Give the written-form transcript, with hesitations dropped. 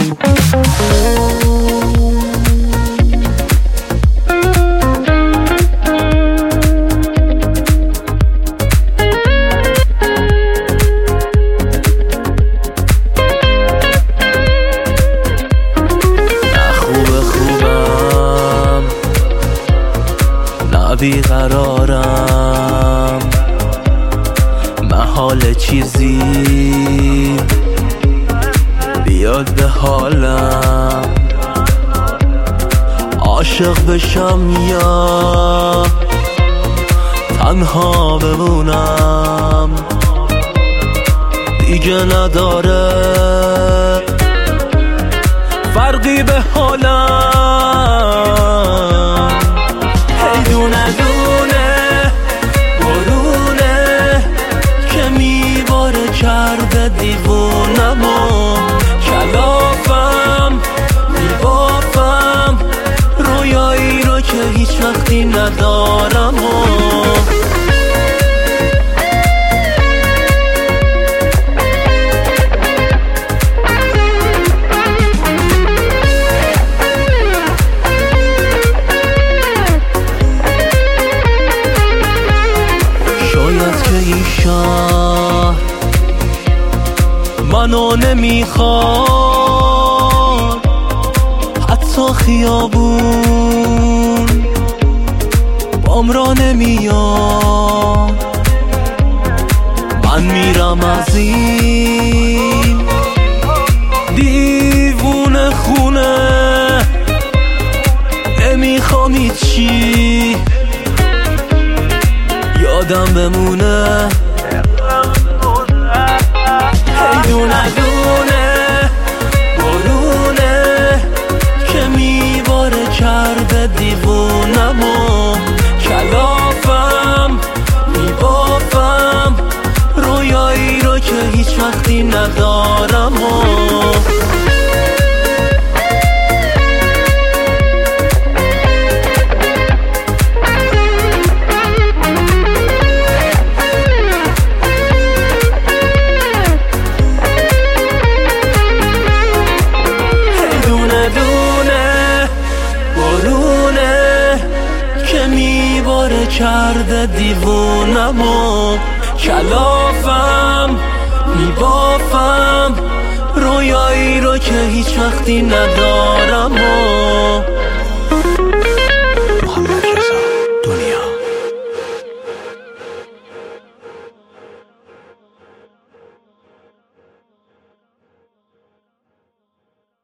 بیقرارم، محال چیزی بیاد به حالم، عاشق بشم یا تنها بمونم، دیگه نداره فرقی به حالم. هی دونه دونه برونه که میباره کرده دیوونمو، کلافم میبافم رویایی رو که هیچ وقتی ندارم این شهر منو نمیخواد، حتی خیابون بام را نمیاد. من میرم از این دیوونه خونه، نمیخوام هیچی یادم بمونه. هی دونه دونه برونه که میباره کرده دیوونمو، کلافم میبافم رویایی رو که هیچ وقتی ندارم کرده دیوونمو، کلافم میبافم رویایی رو که هیچ وقتی ندارم